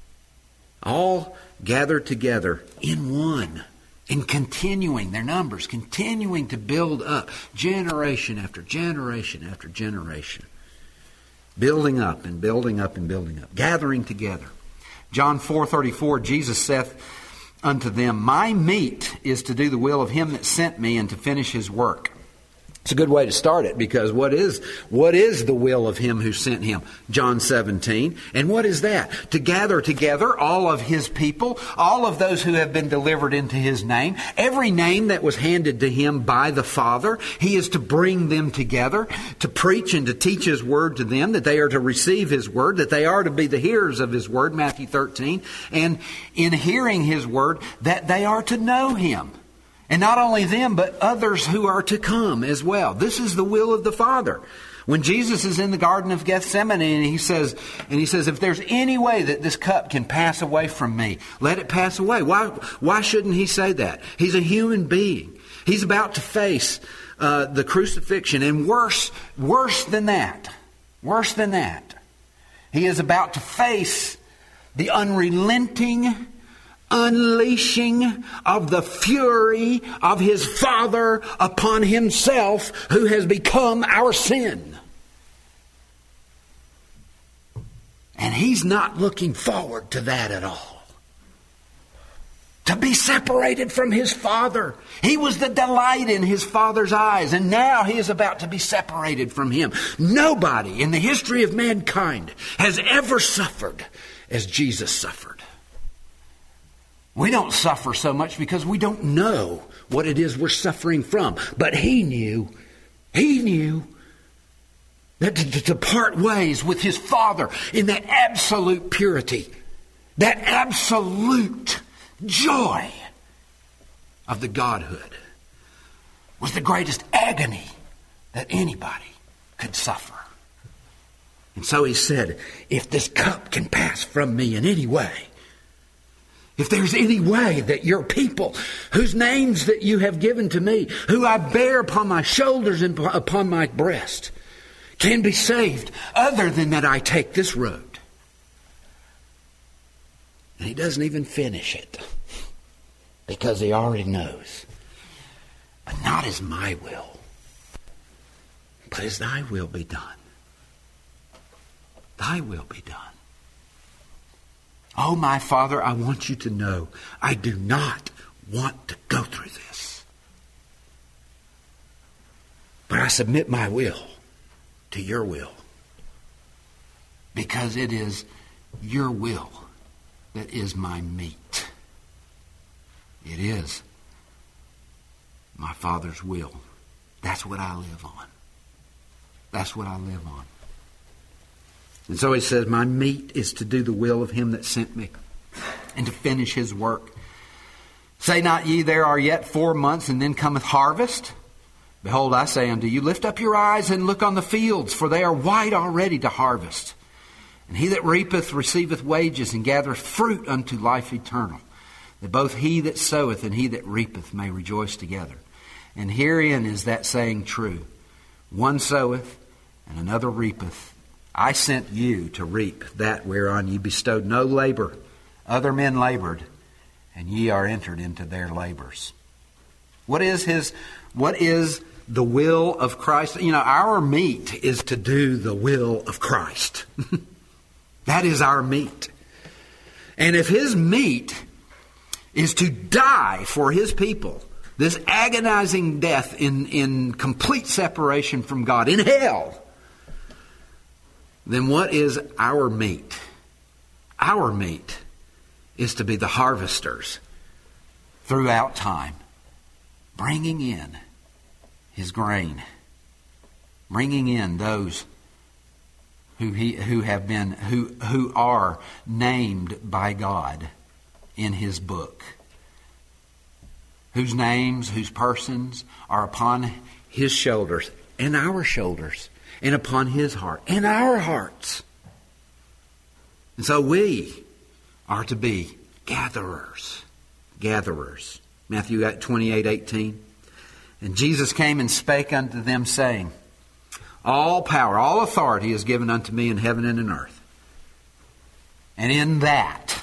all gathered together in one, and continuing their numbers, continuing to build up generation after generation after generation, building up and building up and building up, gathering together. John four thirty-four, Jesus saith unto them, my meat is to do the will of him that sent me and to finish his work. It's a good way to start it, because what is what is the will of him who sent him? John seventeen. And what is that? To gather together all of his people, all of those who have been delivered into his name, every name that was handed to him by the Father. He is to bring them together, to preach and to teach his word to them, that they are to receive his word, that they are to be the hearers of his word, Matthew thirteen. And in hearing his word, that they are to know him. And not only them, but others who are to come as well. This is the will of the Father. When Jesus is in the Garden of Gethsemane and he says, and he says, if there's any way that this cup can pass away from me, let it pass away. Why, why shouldn't he say that? He's a human being. He's about to face uh, the crucifixion, and worse, worse than that, worse than that, he is about to face the unrelenting unleashing of the fury of his Father upon himself, who has become our sin. And he's not looking forward to that at all. To be separated from his Father. He was the delight in his Father's eyes, and now he is about to be separated from him. Nobody in the history of mankind has ever suffered as Jesus suffered. We don't suffer so much because we don't know what it is we're suffering from. But he knew, he knew that to, to part ways with his Father in that absolute purity, that absolute joy of the Godhood, was the greatest agony that anybody could suffer. And so he said, if this cup can pass from me in any way, if there's any way that your people, whose names that you have given to me, who I bear upon my shoulders and upon my breast, can be saved, other than that I take this road. And he doesn't even finish it, because he already knows. But not as my will, but as thy will be done. Thy will be done. Oh, my Father, I want you to know, I do not want to go through this. But I submit my will to your will, because it is your will that is my meat. It is my Father's will. That's what I live on. That's what I live on. And so he says, my meat is to do the will of him that sent me, and to finish his work. Say not ye, there are yet four months, and then cometh harvest? Behold, I say unto you, lift up your eyes and look on the fields, for they are white already to harvest. And he that reapeth receiveth wages, and gathereth fruit unto life eternal, that both he that soweth and he that reapeth may rejoice together. And herein is that saying true, One soweth, and another reapeth. I sent you to reap that whereon ye bestowed no labor. Other men labored, and ye are entered into their labors. What is his, what is the will of Christ? You know, our meat is to do the will of Christ. That is our meat. And if his meat is to die for his people, this agonizing death in, in complete separation from God, in hell, then what is our meat? Our meat is to be the harvesters throughout time, bringing in his grain, bringing in those who he who have been who who are named by God in his book, whose names, whose persons are upon his shoulders and our shoulders, and upon his heart and our hearts. And so we are to be gatherers. Gatherers. Matthew twenty-eight eighteen. And Jesus came and spake unto them, saying, all power, all authority is given unto me in heaven and in earth. And in that,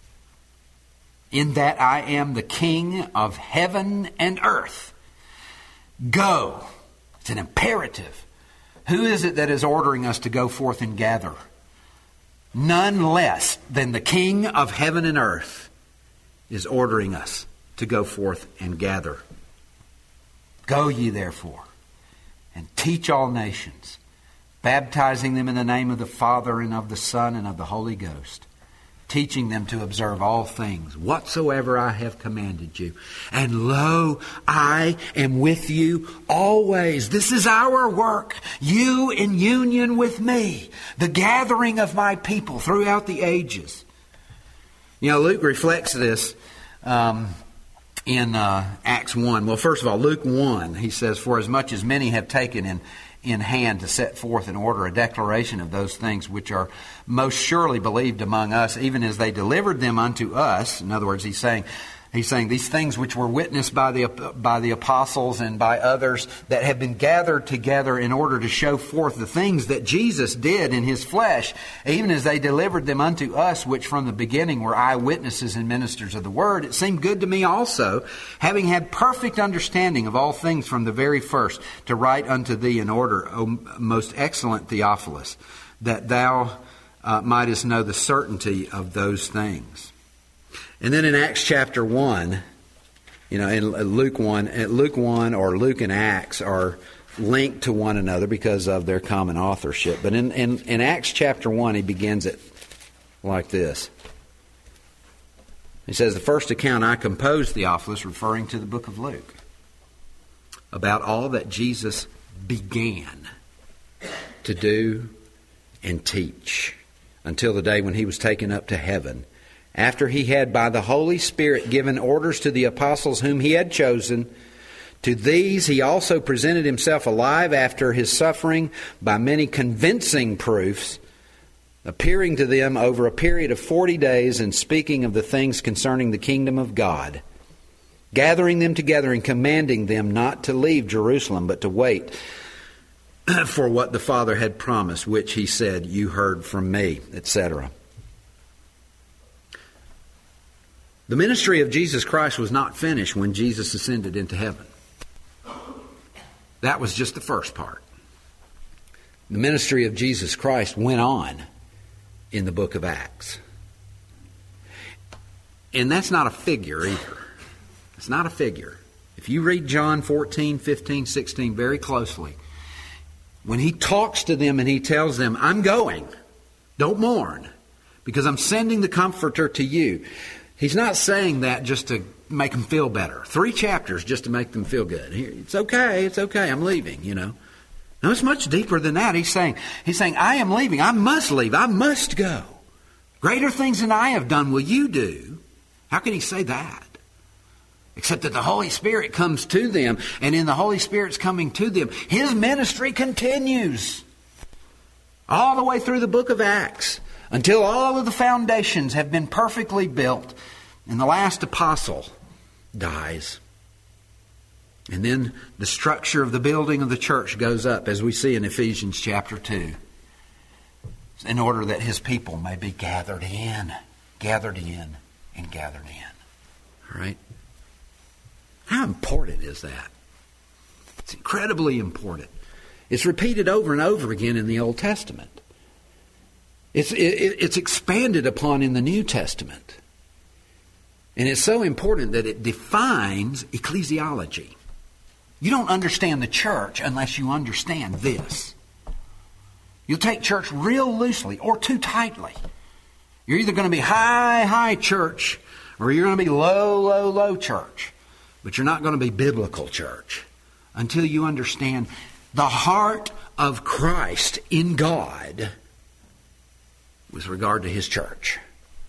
in that I am the King of heaven and earth. Go. It's an imperative. Who is it that is ordering us to go forth and gather? None less than the King of heaven and earth is ordering us to go forth and gather. Go ye therefore and teach all nations, baptizing them in the name of the Father and of the Son and of the Holy Ghost, teaching them to observe all things whatsoever I have commanded you. And lo, I am with you always. This is our work, you in union with me, the gathering of my people throughout the ages. You know, Luke reflects this um, in uh, Acts one. Well, first of all, Luke one, he says, for as much as many have taken in in hand to set forth in order a declaration of those things which are most surely believed among us, even as they delivered them unto us. In other words, he's saying, he's saying these things which were witnessed by the by the apostles and by others that have been gathered together in order to show forth the things that Jesus did in his flesh, even as they delivered them unto us, which from the beginning were eyewitnesses and ministers of the word. It seemed good to me also, having had perfect understanding of all things from the very first, to write unto thee in order, O most excellent Theophilus, that thou uh, mightest know the certainty of those things. And then in Acts chapter one, you know, in Luke one, Luke one or Luke and Acts are linked to one another because of their common authorship. But in, in, in Acts chapter one, he begins it like this. He says, the first account I composed, Theophilus, referring to the book of Luke, about all that Jesus began to do and teach until the day when he was taken up to heaven, after he had by the Holy Spirit given orders to the apostles whom he had chosen. To these he also presented himself alive after his suffering by many convincing proofs, appearing to them over a period of forty days and speaking of the things concerning the kingdom of God, gathering them together and commanding them not to leave Jerusalem, but to wait for what the Father had promised, which he said, you heard from me, et cetera. The ministry of Jesus Christ was not finished when Jesus ascended into heaven. That was just the first part. The ministry of Jesus Christ went on in the book of Acts. And that's not a figure either. It's not a figure. If you read John fourteen, fifteen, sixteen very closely, when he talks to them and he tells them, I'm going, don't mourn, because I'm sending the Comforter to you. He's not saying that just to make them feel better. Three chapters just to make them feel good. It's okay, it's okay, I'm leaving, you know. No, it's much deeper than that. He's saying, he's saying, I am leaving, I must leave, I must go. Greater things than I have done will you do. How can he say that? Except that the Holy Spirit comes to them, and in the Holy Spirit's coming to them, his ministry continues all the way through the book of Acts, until all of the foundations have been perfectly built and the last apostle dies. And then the structure of the building of the church goes up, as we see in Ephesians chapter two, in order that his people may be gathered in, gathered in, and gathered in. All right? How important is that? It's incredibly important. It's repeated over and over again in the Old Testament. It's, it, it's expanded upon in the New Testament. And it's so important that it defines ecclesiology. You don't understand the church unless you understand this. You'll take church real loosely or too tightly. You're either going to be high, high church, or you're going to be low, low, low church. But you're not going to be biblical church until you understand the heart of Christ in God with regard to his church.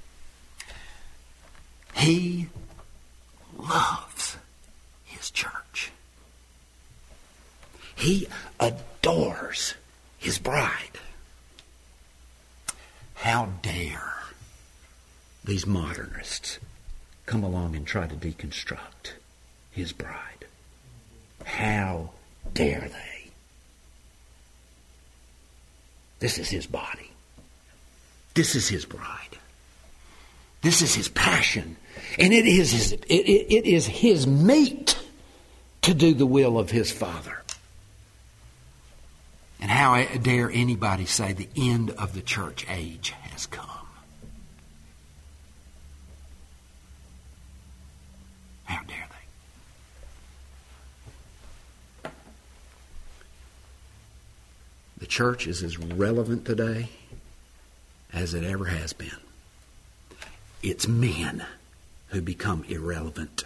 He loves his church. He adores his bride. How dare these modernists come along and try to deconstruct his bride? How dare they? This is his body. This is his bride. This is his passion. And it is his, it, it, it is his meat to do the will of his Father. And how dare anybody say the end of the church age has come? How dare they? The church is as relevant today as it ever has been. It's men who become irrelevant,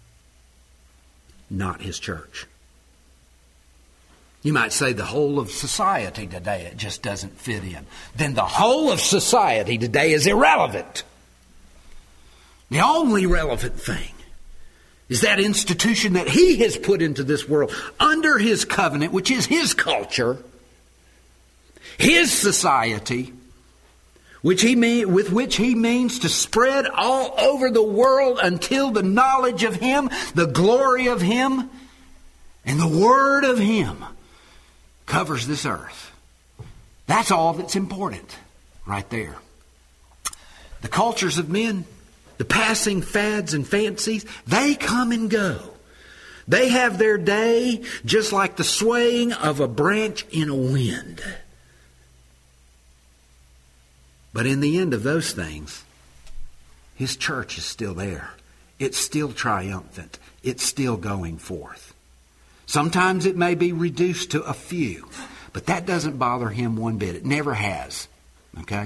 not his church. You might say the whole of society today, it just doesn't fit in. Then the whole of society today is irrelevant. The only relevant thing is that institution that he has put into this world under his covenant, which is his culture, his society, which he mean, with which he means to spread all over the world until the knowledge of him, the glory of him, and the word of him covers this earth. That's all that's important right there. The cultures of men, the passing fads and fancies, they come and go. They have their day just like the swaying of a branch in a wind. But in the end of those things, his church is still there. It's still triumphant. It's still going forth. Sometimes it may be reduced to a few, but that doesn't bother him one bit. It never has. Okay?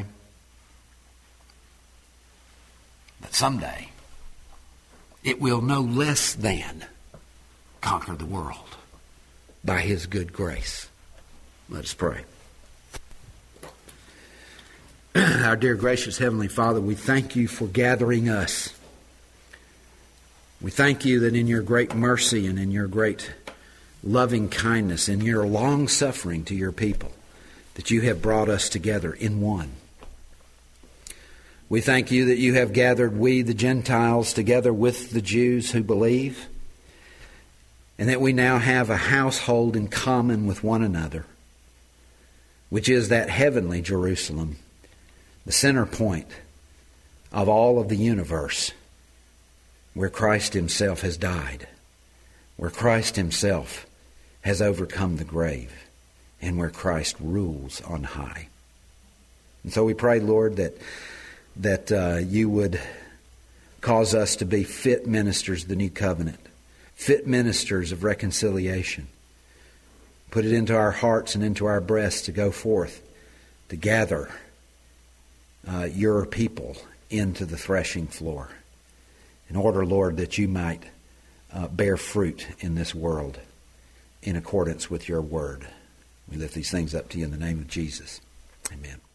But someday, it will no less than conquer the world by his good grace. Let us pray. Our dear gracious Heavenly Father, we thank you for gathering us. We thank you that in your great mercy and in your great loving kindness and your long suffering to your people, that you have brought us together in one. We thank you that you have gathered we, the Gentiles, together with the Jews who believe, and that we now have a household in common with one another, which is that heavenly Jerusalem, the center point of all of the universe, where Christ himself has died, where Christ himself has overcome the grave, and where Christ rules on high. And so we pray, Lord, that that uh, you would cause us to be fit ministers of the new covenant, fit ministers of reconciliation. Put it into our hearts and into our breasts to go forth, to gather uh, your people into the threshing floor, in order, Lord, that you might uh, bear fruit in this world in accordance with your word. We lift these things up to you in the name of Jesus. Amen.